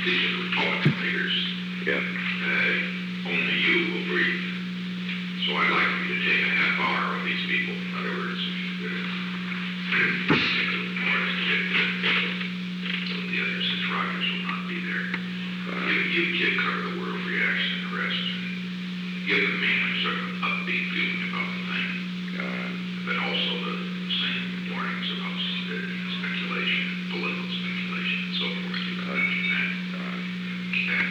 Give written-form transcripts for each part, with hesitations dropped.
these are Republican leaders. Yeah. Only you will breathe. So I'd like you to take a half hour with these people. In other words, the other, since Rogers will not be there, you kid cover the world reaction and the rest. Give the man sort of an upbeat feeling about the thing, but also the same warnings about speculation, political speculation, and so forth. You can mention that. And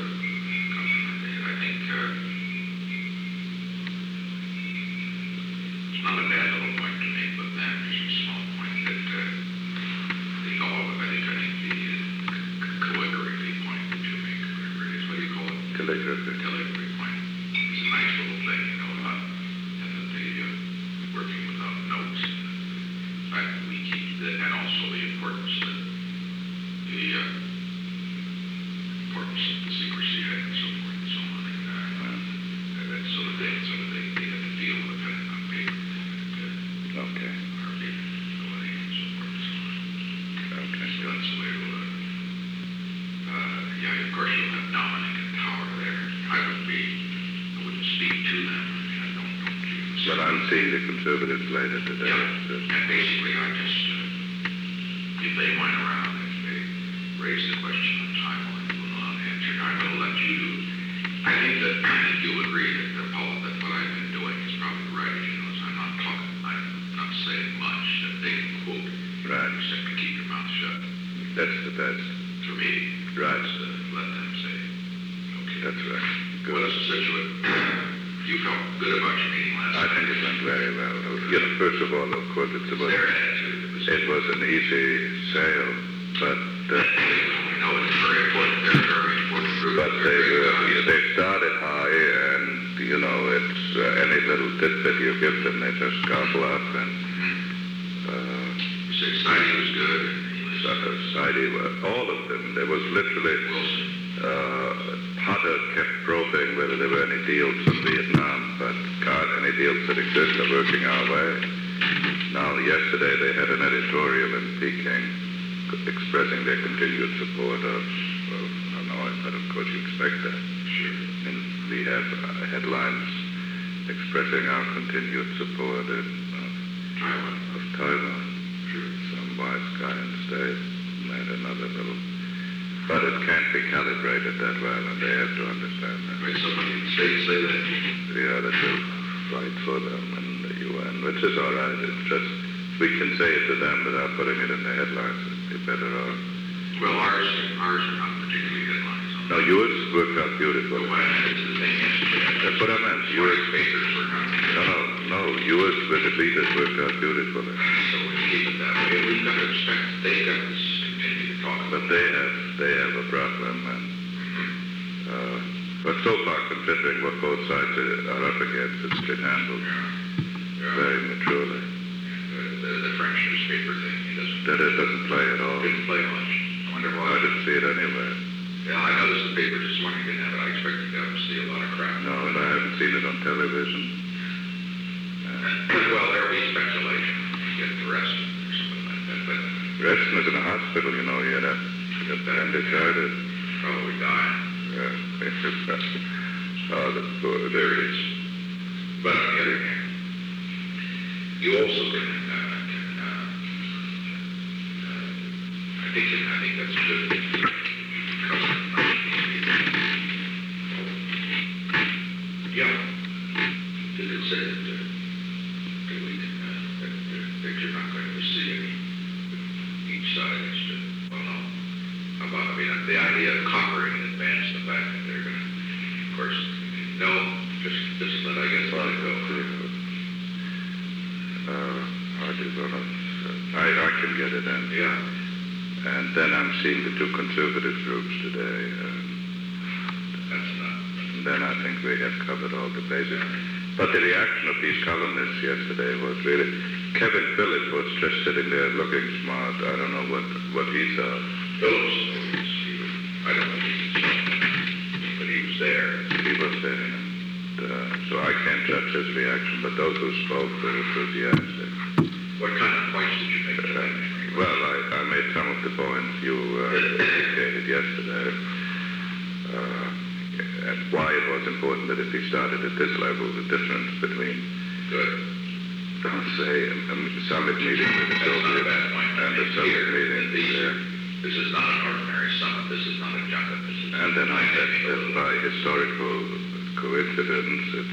I think it's not a bad little point to make, but then there's a small point that I think the calligraphy point that you make, whatever it is, what do you call it? Calligraphy. Calligraphy point. It's a nice little thing, about the working without notes. The fact that we keep that, and also the importance that the importance of the secrecy act and so forth and so on. And that's so that they have to feel the pen on paper. Okay. Our capability and so forth and so on. Okay. So that's the way to yeah, of course you'll have Dominic and Tower there. I wouldn't speak to them. I don't But I'm seeing the conservatives later today. Yeah. So. And basically I just, if they went around, if they raised the question of timeline, will not answer. I will let you do. I think that you'll agree that that what I've been doing is probably right. I'm not saying much that they can quote. Right. Except to keep your mouth shut. That's the best. For me. Right. Let them say, okay. That's right. Good. Well, you felt good about your meeting last night. I think it went very well. First of all, of course, it was an easy sale, but we know it's very important. They're very important group. But they started high, and it's any little tidbit you give them, they just gobble up. And you said Sidey was good. Sidey, all of them. There was literally Potter kept probing whether there were any deals in Vietnam, but God, any deals that exist are working our way. Now, yesterday they had an editorial in Peking expressing their continued support of Hanoi, but of course you expect that. Sure. And we have headlines expressing our continued support of Taiwan. Sure. Some wise guy in the States made another little... But it can't be calibrated that well, and they have to understand that. Right, somebody in the States say that. Yeah, that will fight for them in the UN, which is all right. It's just, we can say it to them without putting it in the headlines. It'd be better off. Well, ours are not particularly headlines. No, yours worked out beautiful. But what I meant is the thing yesterday. That's what I meant. Yours papers were not. No, yours with the leaders worked out beautifully. So we keep it that way. We've got to expect they've got to continue to talk about But they have a problem, and but so far, considering what both sides are up against, it's been handled very maturely. The French newspaper thing, It doesn't play at all. Didn't play much. I wonder why. I didn't see it anywhere. Yeah, I noticed the paper this morning didn't have it. I expected to see a lot of crap. No, and I haven't seen it on television. Well, there'll be speculation. You get arrested or something like that. But Reston is in a hospital, he had appendicitis. Probably die. Yeah. That's good. There it is. But on the other hand, you also can I think that's a good thing. Yeah. Did it say that we can, that you're not going to see any each side is to, well, no. The idea of conquering in advance, the fact that they're going to, of course, no, just let, I guess, let it go. I can get it in. Yeah. And then I'm seeing the two conservative groups today. That's enough. And then I think we have covered all the bases. But the reaction of these columnists yesterday was really... Kevin Phillip was just sitting there looking smart. I don't know what he saw. Phillips, I don't know if he can say, but he was there. He was there. And, so I can't judge his reaction, but those who spoke were enthusiastic. What kind of points did you make to that? Well, I made some of the points you indicated, yes. yesterday, and why it was important that if he started at this level, the difference between, say, a summit meeting with the Soviet and a summit meeting there. This is not an ordinary summit. This is not a junket. And then I said that by historical coincidence,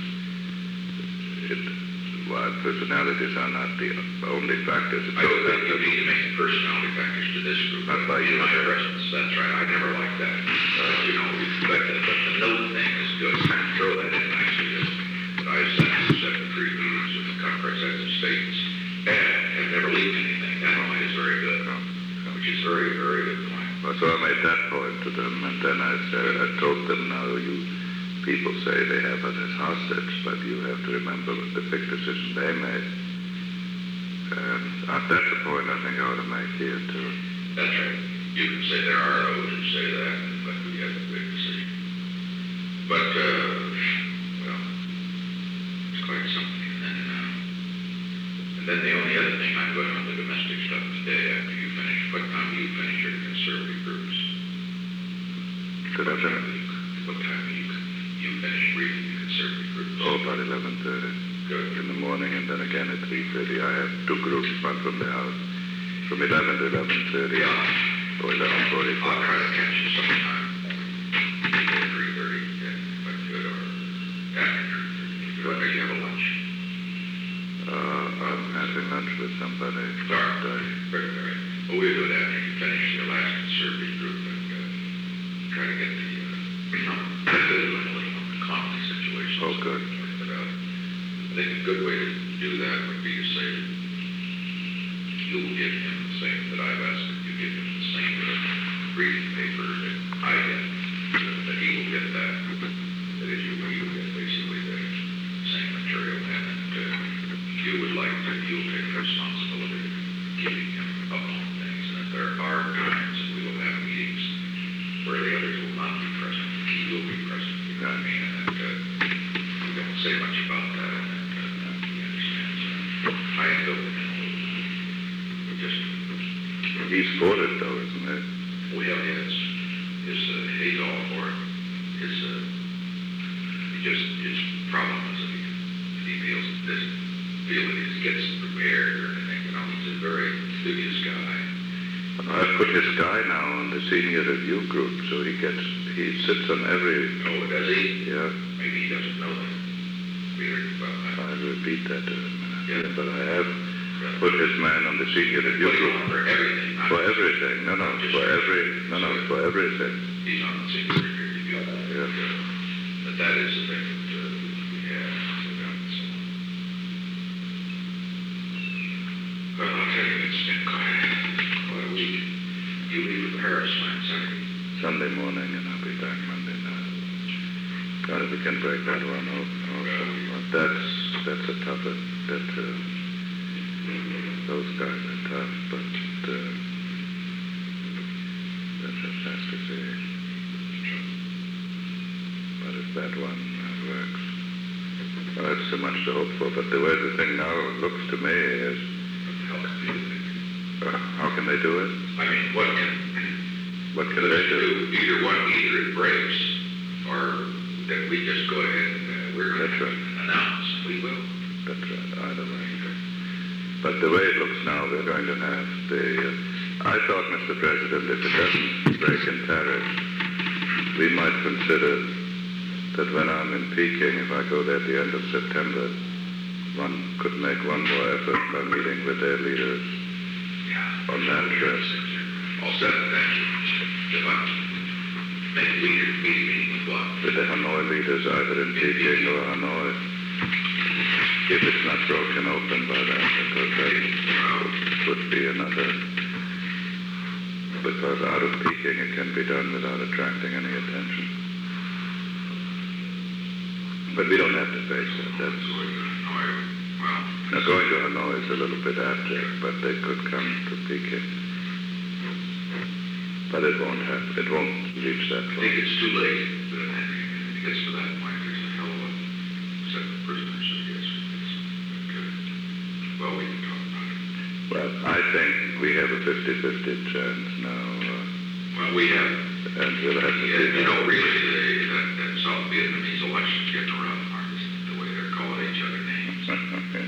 while personalities are not the only factors. I don't think you need to make personality factors to this group. Not by you. My presence, that's right. I never liked that. But the note thing is good. Throw that in nicely. But I've sat in 73 meetings with the Congress as of states and never leaked anything. That point is very good. Which is very, very good point. Well, so I made that point to them, and then I told them, now you people say they have us as hostage, but you have to remember the big decision they made. And that's a point I think I ought to make here too. That's right. You can say there are those who say that, but we have a big decision. But, well, it's quite something. And then the only other thing, I'm going on the domestic stuff today after you finish. What time do you finish your conservative groups? What time do you finish reading the conservative groups? Oh, about 11:30. Good. In the morning, and then again at 3:30. I have two groups, one from the house, from 11 to 11:30. Yeah. Or 11:45. I'll try to catch you sometime before 3:30, if I could, or after 3:30. Or maybe have a lunch. I'm having lunch with somebody. Very. Well, we'll do it after you finish your last conservative group and try to get the comedy situation. Oh, good. But I think a good way to do that would be to say that you'll give him the same that I've asked him. You give him the same briefing paper that I get, that he will get that. That is, he will get basically the same material, and that you would like to, you'll take responsibility of keeping him up on things, and if there are times that we will have meetings where the others will not be present, he will be present, you know what I mean, and that we don't say much about that, and he understands that. I am building him a little bit. Just... He's for it, though, isn't he? Well, yes. He's all for it. His problem is that he feels that he gets prepared or anything, you know, he's a very studious guy. I've put his guy now on the senior review group, so he sits on every... Oh, does he? Yeah. Maybe he doesn't know that. I repeat that to him. Yeah. But I have put his man on the senior review group. For everything. For everything. For everything. He's on the senior review. Yeah. But that is the thing that we have. Well, I'll tell you, it's been quite a week. You leave for Paris on Saturday. Sunday morning, and I'll be back Monday night. God, if we can break that one off. That's a tougher. Those guys are tough, but that just has to be. But if that one works, well, that's too much to hope for. But the way the thing now looks to me is, how can they do it? I mean, what can they do? Either it breaks, or that we just go ahead and we're going to announce. We will. That's right. Either way. But the way it looks now, we're going to have I thought, Mr. President, if it doesn't break in Paris, we might consider that when I'm in Peking, if I go there at the end of September, one could make one more effort by meeting with their leaders on that trip. All set, thank you. Make leaders meeting with what? With the Hanoi leaders, either in Peking or Hanoi. If it's not broken open by that, because that would be another. Because out of Peking it can be done without attracting any attention. But we don't have to face that. That's now going to Hanoi is a little bit after, but they could come to Peking. But it won't happen. It won't reach that I point. think it's too late. But if it gets to that point, there's a hell of a set of prisoners, I guess. Well, we can talk about it. Well, I think we have a 50-50 chance now. Well, We have, and we'll have to see. you know, really, that South Vietnamese election's getting around, Marcus, the way they're calling each other names. Okay.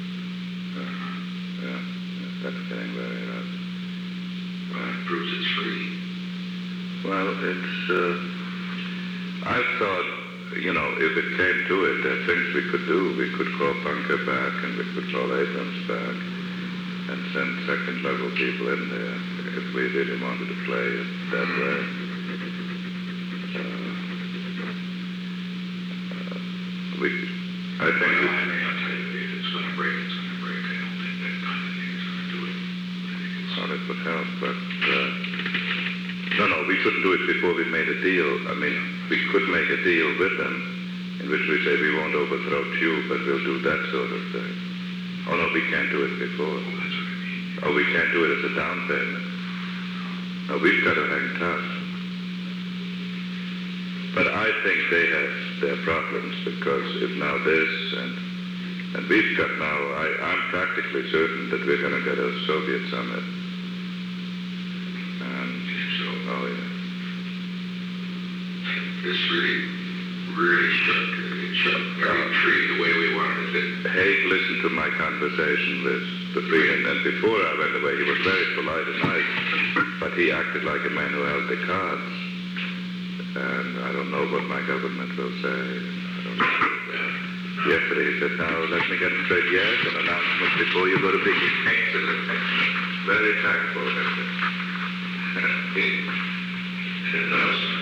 Yeah, that's getting very rough. Well, it proves it's free. Well, it's, I thought, you know, if it came to it, there are things we could do. We could call Bunker back and we could call Abrams back and send second-level people in there if we really wanted to play it that way. I think Well, I mean, I'll tell you, if it's going to break, it's going to break. I don't think that kind of thing is going to do it. I think it's... well, it would help, but no, we couldn't do it before we made a deal. I mean, we could make a deal with them in which we say we won't overthrow you, but we'll do that sort of thing. Oh, no, we can't do it before. Oh, that's what I mean. Oh, we can't do it as a down payment. No, we've got to hang tough. But I think they have their problems because if now this and we've got now, I'm practically certain that we're going to get a Soviet summit. And So, oh yeah. this really shook every tree the way we wanted it. Haig listened to my conversation with the Freeman, and before I went away, he was very polite and nice, but he acted like a man who held the cards. And I don't know what my government will say. I don't know. Yesterday he said, now let me get straight. Yes, an announcement before you go to Peking. Excellent. Very tactful. It does.